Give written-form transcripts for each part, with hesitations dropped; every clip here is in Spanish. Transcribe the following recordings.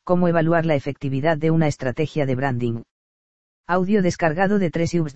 ¿Cómo evaluar la efectividad de una estrategia de branding? Audio descargado de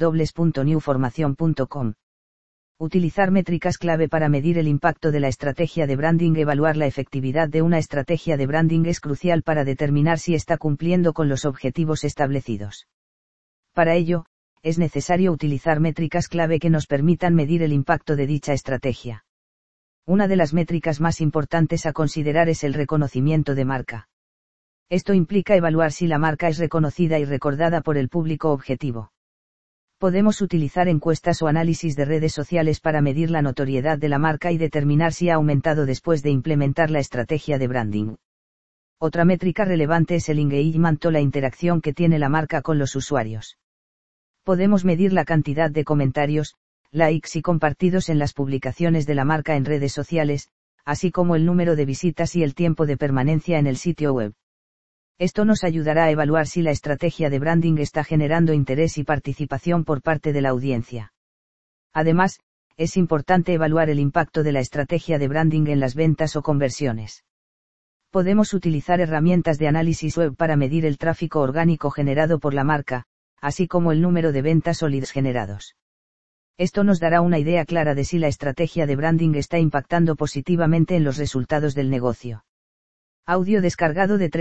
www.newformacion.com. Utilizar métricas clave para medir el impacto de la estrategia de branding. Evaluar la efectividad de una estrategia de branding es crucial para determinar si está cumpliendo con los objetivos establecidos. Para ello, es necesario utilizar métricas clave que nos permitan medir el impacto de dicha estrategia. Una de las métricas más importantes a considerar es el reconocimiento de marca. Esto implica evaluar si la marca es reconocida y recordada por el público objetivo. Podemos utilizar encuestas o análisis de redes sociales para medir la notoriedad de la marca y determinar si ha aumentado después de implementar la estrategia de branding. Otra métrica relevante es el engagement o la interacción que tiene la marca con los usuarios. Podemos medir la cantidad de comentarios, likes y compartidos en las publicaciones de la marca en redes sociales, así como el número de visitas y el tiempo de permanencia en el sitio web. Esto nos ayudará a evaluar si la estrategia de branding está generando interés y participación por parte de la audiencia. Además, es importante evaluar el impacto de la estrategia de branding en las ventas o conversiones. Podemos utilizar herramientas de análisis web para medir el tráfico orgánico generado por la marca, así como el número de ventas o leads generados. Esto nos dará una idea clara de si la estrategia de branding está impactando positivamente en los resultados del negocio. Audio descargado de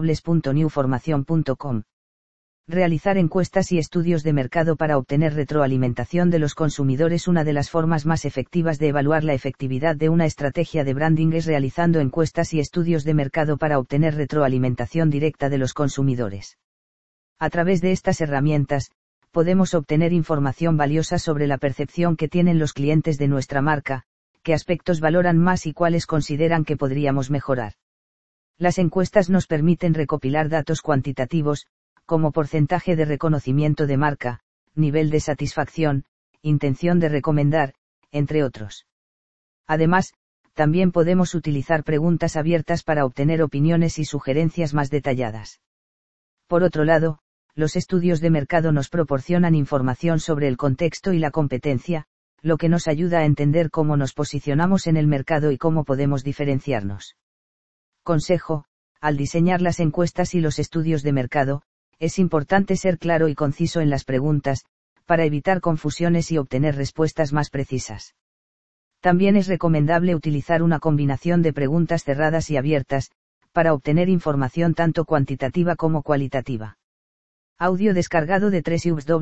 www.newformacion.com. Realizar encuestas y estudios de mercado para obtener retroalimentación de los consumidores. Una de las formas más efectivas de evaluar la efectividad de una estrategia de branding es realizando encuestas y estudios de mercado para obtener retroalimentación directa de los consumidores. A través de estas herramientas, podemos obtener información valiosa sobre la percepción que tienen los clientes de nuestra marca, qué aspectos valoran más y cuáles consideran que podríamos mejorar. Las encuestas nos permiten recopilar datos cuantitativos, como porcentaje de reconocimiento de marca, nivel de satisfacción, intención de recomendar, entre otros. Además, también podemos utilizar preguntas abiertas para obtener opiniones y sugerencias más detalladas. Por otro lado, los estudios de mercado nos proporcionan información sobre el contexto y la competencia, lo que nos ayuda a entender cómo nos posicionamos en el mercado y cómo podemos diferenciarnos. Consejo: al diseñar las encuestas y los estudios de mercado, es importante ser claro y conciso en las preguntas, para evitar confusiones y obtener respuestas más precisas. También es recomendable utilizar una combinación de preguntas cerradas y abiertas, para obtener información tanto cuantitativa como cualitativa. Audio descargado de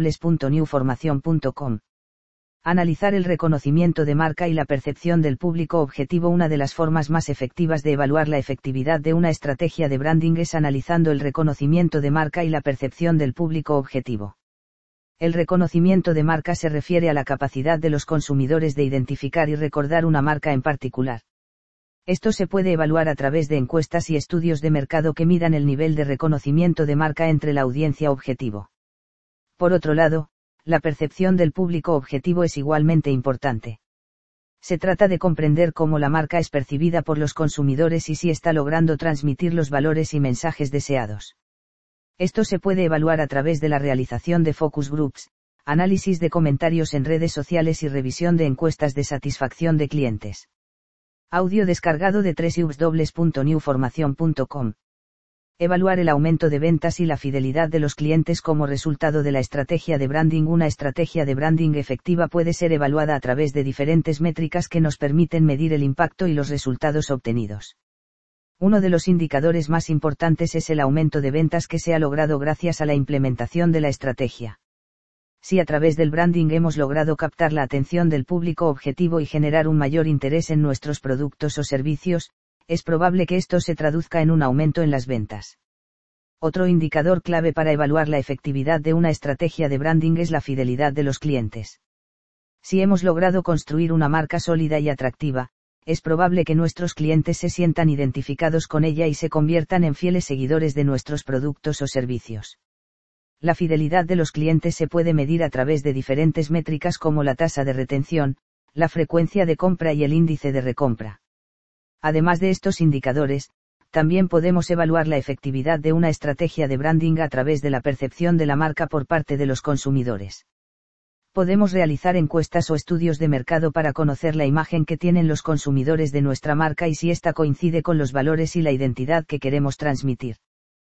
www.newformacion.com. Analizar el reconocimiento de marca y la percepción del público objetivo. Una de las formas más efectivas de evaluar la efectividad de una estrategia de branding es analizando el reconocimiento de marca y la percepción del público objetivo. El reconocimiento de marca se refiere a la capacidad de los consumidores de identificar y recordar una marca en particular. Esto se puede evaluar a través de encuestas y estudios de mercado que midan el nivel de reconocimiento de marca entre la audiencia objetivo. Por otro lado, la percepción del público objetivo es igualmente importante. Se trata de comprender cómo la marca es percibida por los consumidores y si está logrando transmitir los valores y mensajes deseados. Esto se puede evaluar a través de la realización de focus groups, análisis de comentarios en redes sociales y revisión de encuestas de satisfacción de clientes. Audio descargado de www.newformacion.com. Evaluar el aumento de ventas y la fidelidad de los clientes como resultado de la estrategia de branding. Una estrategia de branding efectiva puede ser evaluada a través de diferentes métricas que nos permiten medir el impacto y los resultados obtenidos. Uno de los indicadores más importantes es el aumento de ventas que se ha logrado gracias a la implementación de la estrategia. Si a través del branding hemos logrado captar la atención del público objetivo y generar un mayor interés en nuestros productos o servicios, es probable que esto se traduzca en un aumento en las ventas. Otro indicador clave para evaluar la efectividad de una estrategia de branding es la fidelidad de los clientes. Si hemos logrado construir una marca sólida y atractiva, es probable que nuestros clientes se sientan identificados con ella y se conviertan en fieles seguidores de nuestros productos o servicios. La fidelidad de los clientes se puede medir a través de diferentes métricas como la tasa de retención, la frecuencia de compra y el índice de recompra. Además de estos indicadores, también podemos evaluar la efectividad de una estrategia de branding a través de la percepción de la marca por parte de los consumidores. Podemos realizar encuestas o estudios de mercado para conocer la imagen que tienen los consumidores de nuestra marca y si ésta coincide con los valores y la identidad que queremos transmitir.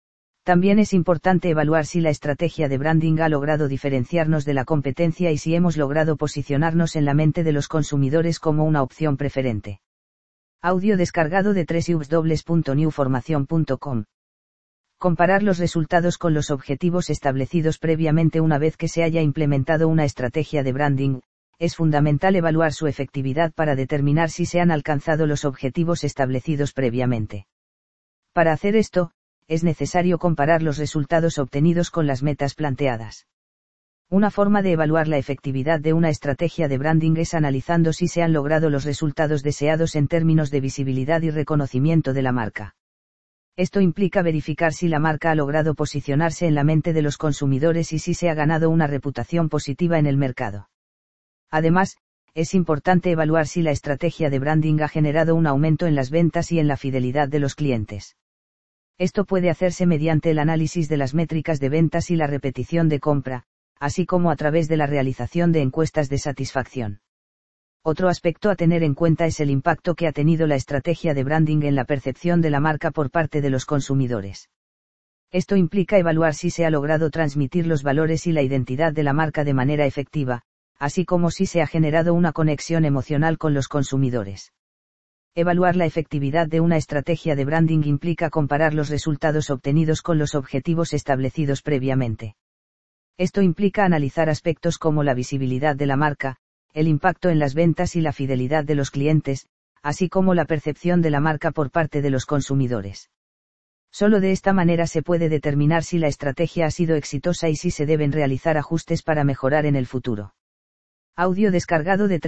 También es importante evaluar si la estrategia de branding ha logrado diferenciarnos de la competencia y si hemos logrado posicionarnos en la mente de los consumidores como una opción preferente. Audio descargado de www.newformacion.com. Comparar los resultados con los objetivos establecidos previamente. Una vez que se haya implementado una estrategia de branding, es fundamental evaluar su efectividad para determinar si se han alcanzado los objetivos establecidos previamente. Para hacer esto, es necesario comparar los resultados obtenidos con las metas planteadas. Una forma de evaluar la efectividad de una estrategia de branding es analizando si se han logrado los resultados deseados en términos de visibilidad y reconocimiento de la marca. Esto implica verificar si la marca ha logrado posicionarse en la mente de los consumidores y si se ha ganado una reputación positiva en el mercado. Además, es importante evaluar si la estrategia de branding ha generado un aumento en las ventas y en la fidelidad de los clientes. Esto puede hacerse mediante el análisis de las métricas de ventas y la repetición de compra, así como a través de la realización de encuestas de satisfacción. Otro aspecto a tener en cuenta es el impacto que ha tenido la estrategia de branding en la percepción de la marca por parte de los consumidores. Esto implica evaluar si se ha logrado transmitir los valores y la identidad de la marca de manera efectiva, así como si se ha generado una conexión emocional con los consumidores. Evaluar la efectividad de una estrategia de branding implica comparar los resultados obtenidos con los objetivos establecidos previamente. Esto implica analizar aspectos como la visibilidad de la marca, el impacto en las ventas y la fidelidad de los clientes, así como la percepción de la marca por parte de los consumidores. Solo de esta manera se puede determinar si la estrategia ha sido exitosa y si se deben realizar ajustes para mejorar en el futuro. Audio descargado de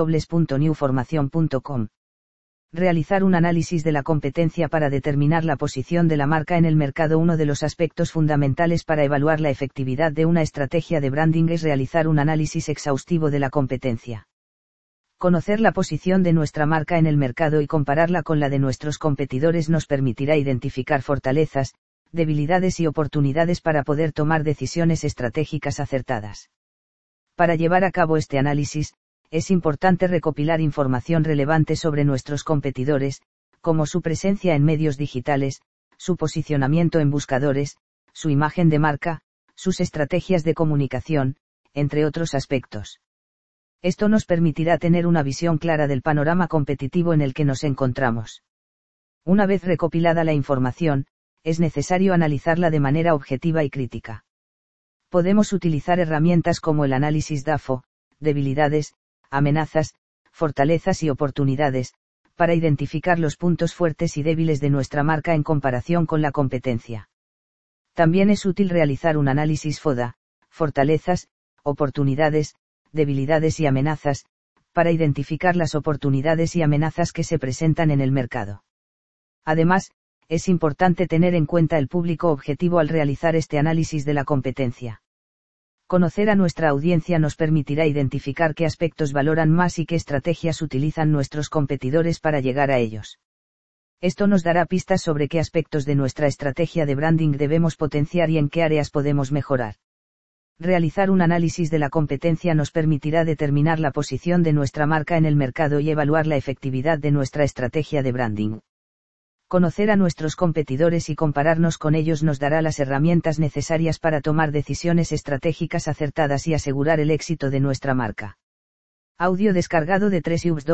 www.newformacion.com. Realizar un análisis de la competencia para determinar la posición de la marca en el mercado. Uno de los aspectos fundamentales para evaluar la efectividad de una estrategia de branding es realizar un análisis exhaustivo de la competencia. Conocer la posición de nuestra marca en el mercado y compararla con la de nuestros competidores nos permitirá identificar fortalezas, debilidades y oportunidades para poder tomar decisiones estratégicas acertadas. Para llevar a cabo este análisis, es importante recopilar información relevante sobre nuestros competidores, como su presencia en medios digitales, su posicionamiento en buscadores, su imagen de marca, sus estrategias de comunicación, entre otros aspectos. Esto nos permitirá tener una visión clara del panorama competitivo en el que nos encontramos. Una vez recopilada la información, es necesario analizarla de manera objetiva y crítica. Podemos utilizar herramientas como el análisis DAFO, debilidades, amenazas, fortalezas y oportunidades, para identificar los puntos fuertes y débiles de nuestra marca en comparación con la competencia. También es útil realizar un análisis FODA, fortalezas, oportunidades, debilidades y amenazas, para identificar las oportunidades y amenazas que se presentan en el mercado. Además, es importante tener en cuenta el público objetivo al realizar este análisis de la competencia. Conocer a nuestra audiencia nos permitirá identificar qué aspectos valoran más y qué estrategias utilizan nuestros competidores para llegar a ellos. Esto nos dará pistas sobre qué aspectos de nuestra estrategia de branding debemos potenciar y en qué áreas podemos mejorar. Realizar un análisis de la competencia nos permitirá determinar la posición de nuestra marca en el mercado y evaluar la efectividad de nuestra estrategia de branding. Conocer a nuestros competidores y compararnos con ellos nos dará las herramientas necesarias para tomar decisiones estratégicas acertadas y asegurar el éxito de nuestra marca. Audio descargado de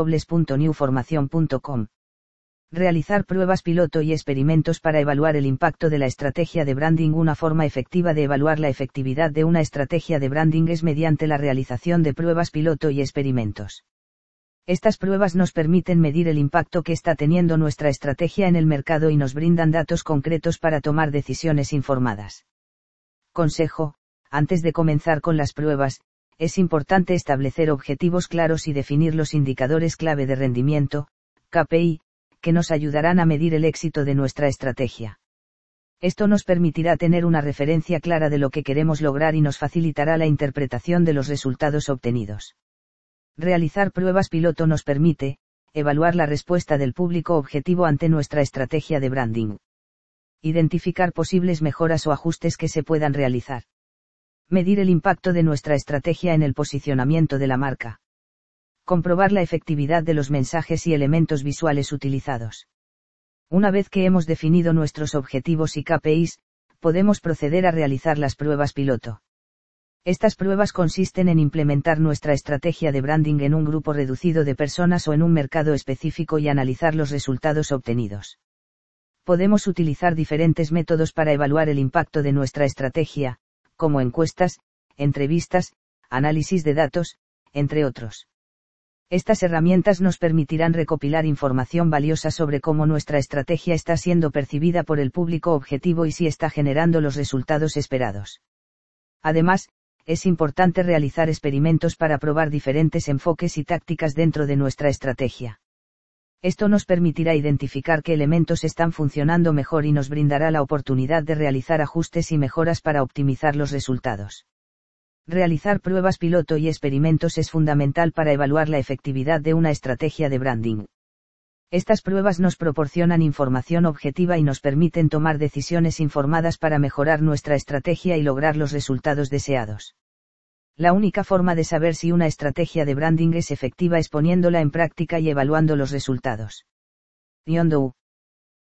www.newformacion.com. Realizar pruebas piloto y experimentos para evaluar el impacto de la estrategia de branding. Una forma efectiva de evaluar la efectividad de una estrategia de branding es mediante la realización de pruebas piloto y experimentos. Estas pruebas nos permiten medir el impacto que está teniendo nuestra estrategia en el mercado y nos brindan datos concretos para tomar decisiones informadas. Consejo: antes de comenzar con las pruebas, es importante establecer objetivos claros y definir los indicadores clave de rendimiento, KPI, que nos ayudarán a medir el éxito de nuestra estrategia. Esto nos permitirá tener una referencia clara de lo que queremos lograr y nos facilitará la interpretación de los resultados obtenidos. Realizar pruebas piloto nos permite evaluar la respuesta del público objetivo ante nuestra estrategia de branding. Identificar posibles mejoras o ajustes que se puedan realizar. Medir el impacto de nuestra estrategia en el posicionamiento de la marca. Comprobar la efectividad de los mensajes y elementos visuales utilizados. Una vez que hemos definido nuestros objetivos y KPIs, podemos proceder a realizar las pruebas piloto. Estas pruebas consisten en implementar nuestra estrategia de branding en un grupo reducido de personas o en un mercado específico y analizar los resultados obtenidos. Podemos utilizar diferentes métodos para evaluar el impacto de nuestra estrategia, como encuestas, entrevistas, análisis de datos, entre otros. Estas herramientas nos permitirán recopilar información valiosa sobre cómo nuestra estrategia está siendo percibida por el público objetivo y si está generando los resultados esperados. Además, es importante realizar experimentos para probar diferentes enfoques y tácticas dentro de nuestra estrategia. Esto nos permitirá identificar qué elementos están funcionando mejor y nos brindará la oportunidad de realizar ajustes y mejoras para optimizar los resultados. Realizar pruebas piloto y experimentos es fundamental para evaluar la efectividad de una estrategia de branding. Estas pruebas nos proporcionan información objetiva y nos permiten tomar decisiones informadas para mejorar nuestra estrategia y lograr los resultados deseados. La única forma de saber si una estrategia de branding es efectiva es poniéndola en práctica y evaluando los resultados. Yondou.